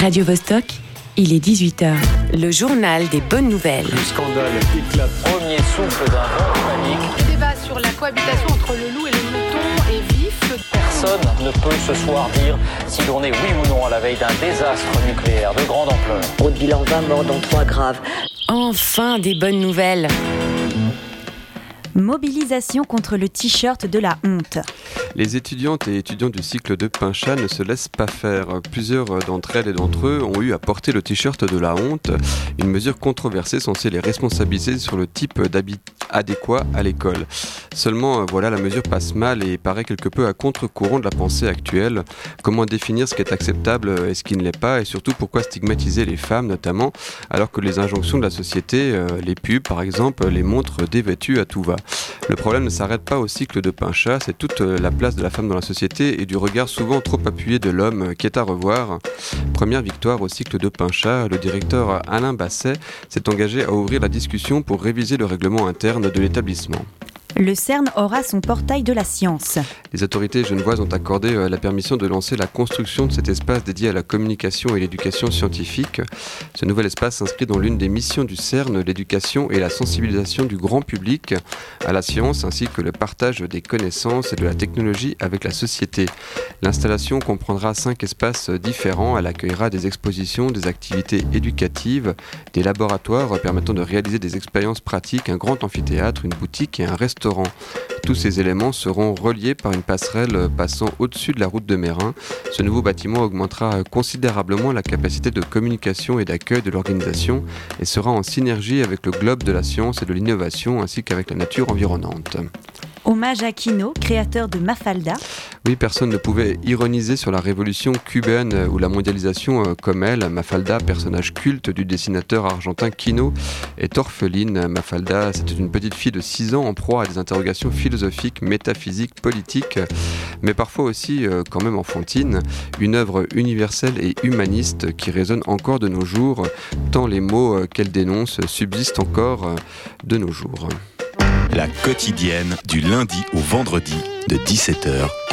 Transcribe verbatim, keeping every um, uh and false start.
Radio Vostok, il est dix-huit heures. Le journal des bonnes nouvelles. Le scandale éclate. Premier souffle d'un vent de panique. Le débat sur la cohabitation entre le loup et le mouton est vif. Personne ne peut ce soir dire si l'on est oui ou non à la veille d'un désastre nucléaire de grande ampleur. Au bilan vingt morts dont trois graves. Enfin des bonnes nouvelles. Mobilisation contre le t-shirt de la honte. Les étudiantes et étudiants du cycle de Pinchat ne se laissent pas faire. Plusieurs d'entre elles et d'entre eux ont eu à porter le t-shirt de la honte, une mesure controversée censée les responsabiliser sur le type d'habit adéquat à l'école. Seulement, voilà, la mesure passe mal et paraît quelque peu à contre-courant de la pensée actuelle. Comment définir ce qui est acceptable et ce qui ne l'est pas, et surtout pourquoi stigmatiser les femmes notamment, alors que les injonctions de la société, les pubs par exemple, les montrent dévêtues à tout va. Le problème ne s'arrête pas au cycle de Pinchat, c'est toute la place de la femme dans la société et du regard souvent trop appuyé de l'homme qui est à revoir. Première victoire au cycle de Pinchat, le directeur Alain Basset s'est engagé à ouvrir la discussion pour réviser le règlement interne de l'établissement. Le CERN aura son portail de la science. Les autorités genevoises ont accordé la permission de lancer la construction de cet espace dédié à la communication et l'éducation scientifique. Ce nouvel espace s'inscrit dans l'une des missions du CERN, l'éducation et la sensibilisation du grand public à la science ainsi que le partage des connaissances et de la technologie avec la société. L'installation comprendra cinq espaces différents. Elle accueillera des expositions, des activités éducatives, des laboratoires permettant de réaliser des expériences pratiques, un grand amphithéâtre, une boutique et un restaurant. Tous ces éléments seront reliés par une passerelle passant au-dessus de la route de Meyrin. Ce nouveau bâtiment augmentera considérablement la capacité de communication et d'accueil de l'organisation et sera en synergie avec le globe de la science et de l'innovation ainsi qu'avec la nature environnante. Hommage à Kino, créateur de Mafalda. Oui, personne ne pouvait ironiser sur la révolution cubaine ou la mondialisation comme elle. Mafalda, personnage culte du dessinateur argentin Kino, est orpheline. Mafalda, c'était une petite fille de six ans en proie à des interrogations philosophiques, métaphysiques, politiques, mais parfois aussi euh, quand même enfantines. Une œuvre universelle et humaniste qui résonne encore de nos jours, tant les mots euh, qu'elle dénonce subsistent encore euh, de nos jours. La quotidienne du lundi au vendredi de dix-sept heures